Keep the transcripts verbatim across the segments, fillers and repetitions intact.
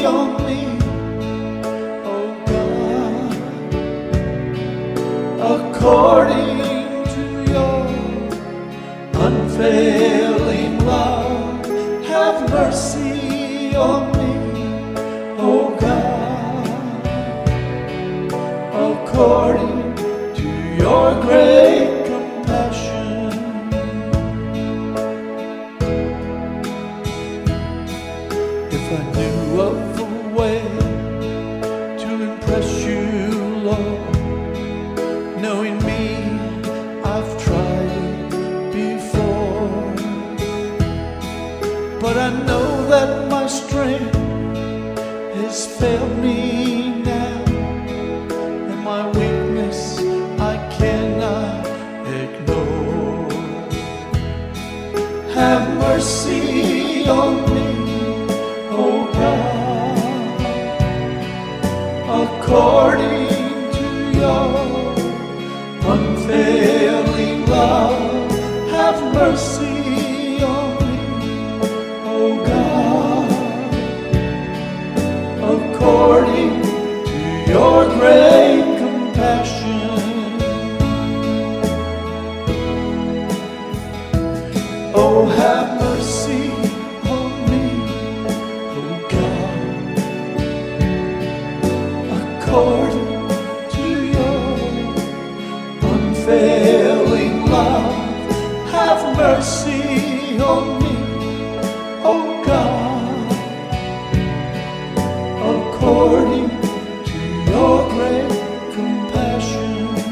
on me, oh God, according to your unfailing love. Have mercy on me, oh God, according to your great compassion. If I knew of a way to impress you, Lord, knowing me, I've tried it before, but I know that my strength has failed me now, and my weakness I cannot ignore. Have mercy on me, oh God, according to your unfailing love. Have mercy on me, oh God, according to your great compassion. Oh, have mercy on me, oh God, according to your unfailing love. Have mercy on me, oh God, according to your great compassion.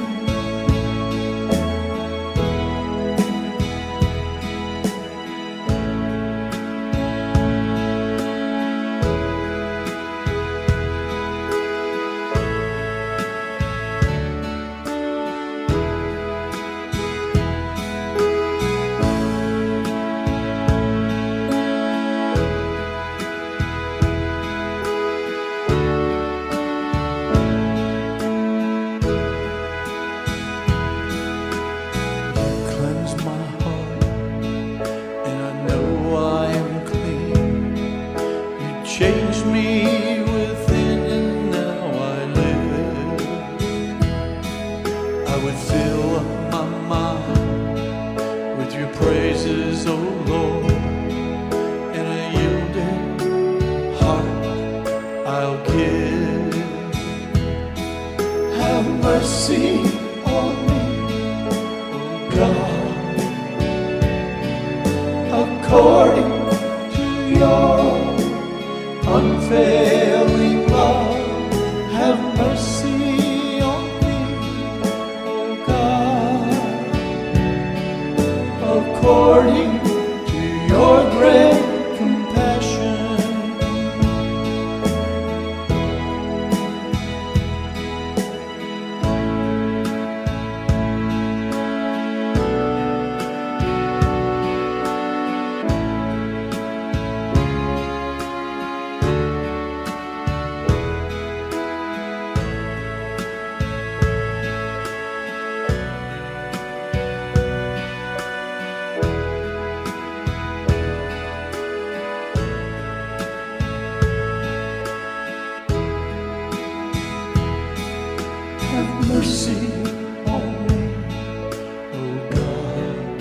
Cleanse my heart, and I know I am clean. You changed me within, and now I live. I would fill up my mind with your praises, oh Lord, and a yielded heart I'll give. Have mercy on me, God, according to your unfailing love. Have mercy on me, oh God, according to your great compassion. Have mercy on me, oh God,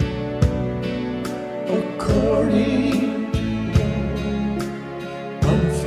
according to your unfailing